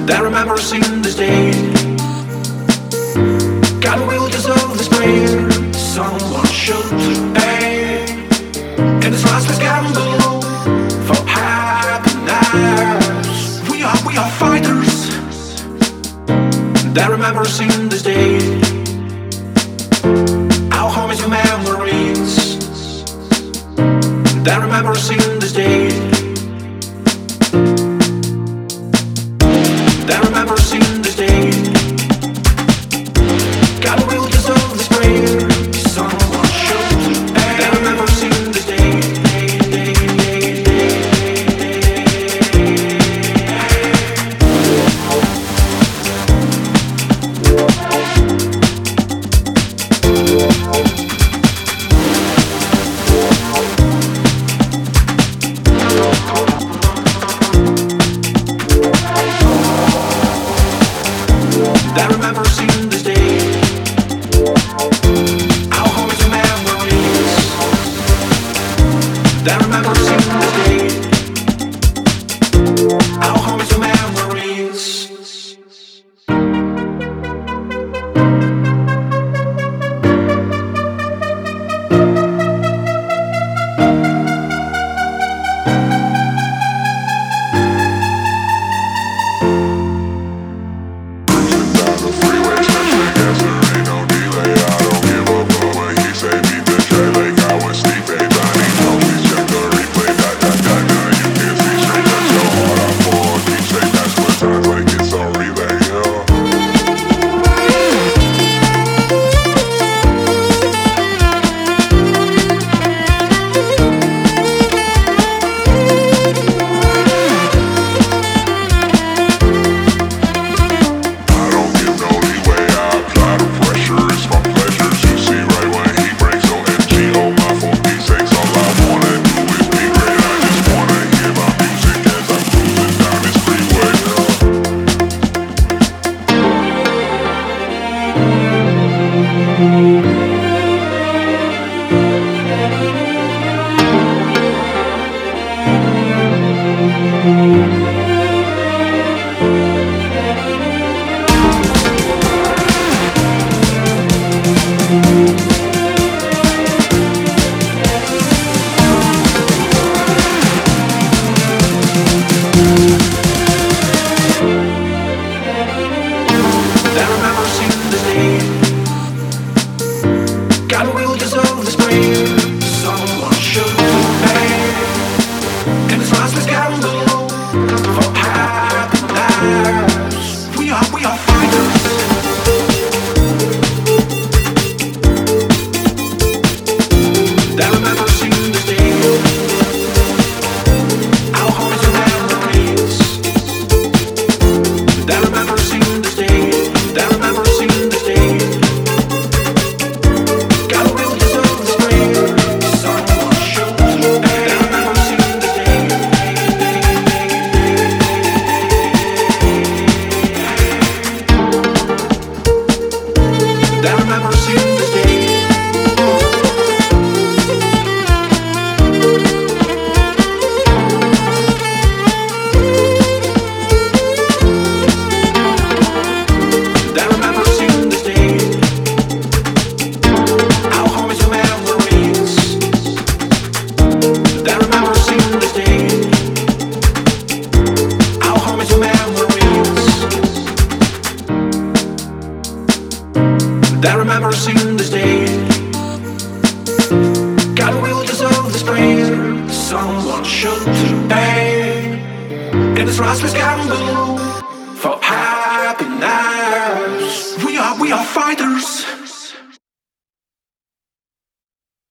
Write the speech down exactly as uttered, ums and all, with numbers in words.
that remembers in this day. God will dissolve this prayer. Someone should pay. And this restless gamble for happiness. We are, we are fighters that remembers in this day. Our home is your memories that remembers in this day. That remembers in this day. God will dissolve this prayer. Someone should pay. That remembers in this day. That remembers in this day. Our home is your memories that remembers in this day. Our home is your memories. That remembers in this day. God will dissolve this prayer. Someone should pay. And this restless gamble for happiness. We are, we are fighters that remembers in this day. Our home is your memories that remembers in this day. That remembers in this day. God will dissolve this prayer. Someone should pay. That remembers in this day. That remembers in this day. That remembers in this day. Our home is your memories that remembers in this day. Our home is your memories that remembers in this day. God will dissolve this prayer. Someone should pay. And this restless gamble for happiness. We are, we are fighting.